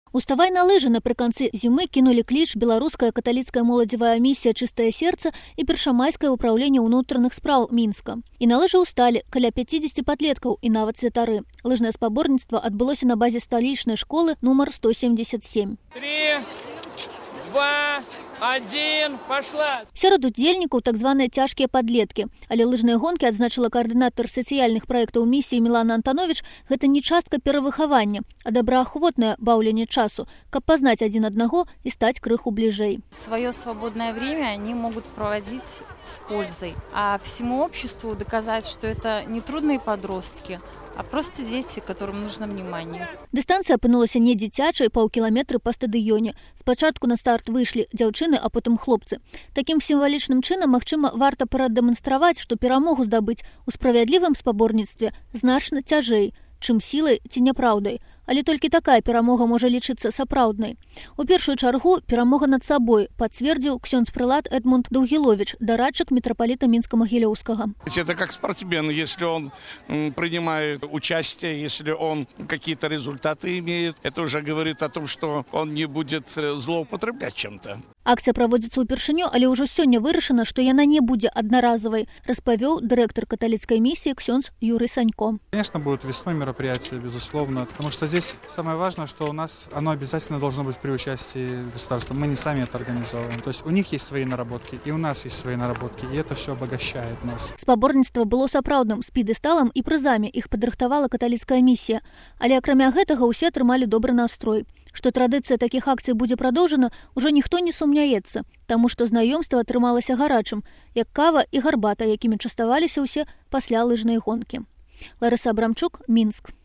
Уставай на лыжы напрыканцы зімы кінулі кліч беларуская каталіцкая моладзевая місія «Чыстае сердце» і першамайскае ўпраўленне ўнутраных спраў Мінска. І на лыжы ўсталі каля 50 падлеткаў і нават святары. Лыжнае спаборніцтва адбылося на базе сталічнай школы нумар 177. 3, 2, 1, пошла! Сярод удзельнікаў так званыя цяжкія падлеткі. Але лыжныя гонкі, адзначыла каардынатар сацыяльных праектаў місіі Мілана Антанович, гэта не частка перавыхавання, а добраахвотнае баўленне часу, каб пазнаць адзін аднаго і стаць крыху бліжэй. Свое свободное время они могут проводить с пользой, а всему обществу доказать, что это не трудные подростки, а просто дети, которым нужно внимание. Дыстанцыя апынулася не дзіцячай, паўкіламетры па стадыёне. Спачатку на старт выйшлі дзяўчыны, а потым хлопцы. Такім сімвалічным чынам, магчыма, варта прадэманстраваць, што перамогу здабыць у справядлівым спаборніцтве значна цяжэй, чым сілай ці няпраўдай. Але толькі такая перамога можа лічыцца сапраўднай. У першую чаргу перамога над сабой, пацвердзіў ксёндз-прылад Эдмунд Даўгіловіч, дарадчык мітрапаліта Мінска-Магілёўскага. Это как спортсмен, если он принимает участие, если он какие-то результаты имеет, это уже говорит о том, что он не будет злоупотреблять чем-то. Акцыя праводзіцца ўпершыню, але ўжо сёння вырашана, што яна не будзе аднаразавай, распавёў дырэктар каталіцкай місіі ксёндз Юрый Санько. Конечно, будет весной мероприятие, безусловно, потому что здесь самое важное, что у нас оно обязательно должно быть при участии государства. Мы не сами это организовываем. То есть у них есть свои наработки, и у нас есть свои наработки, и это все обогащает нас. Спаборніцтва было сапраўдным, з п'едэсталам і прызамі іх падрыхтавала каталіцкая місія. Але акрамя гэтага ўсе атрымалі добры настрой. Што традыцыя такіх акцый будзе прадоўжана, ужо ніхто не сумняецца, таму што знаёмства атрымалася гарачым, як кава і гарбата, якімі частаваліся ўсе пасля лыжнай гонкі. Ларыса Абрамчук, Мінск.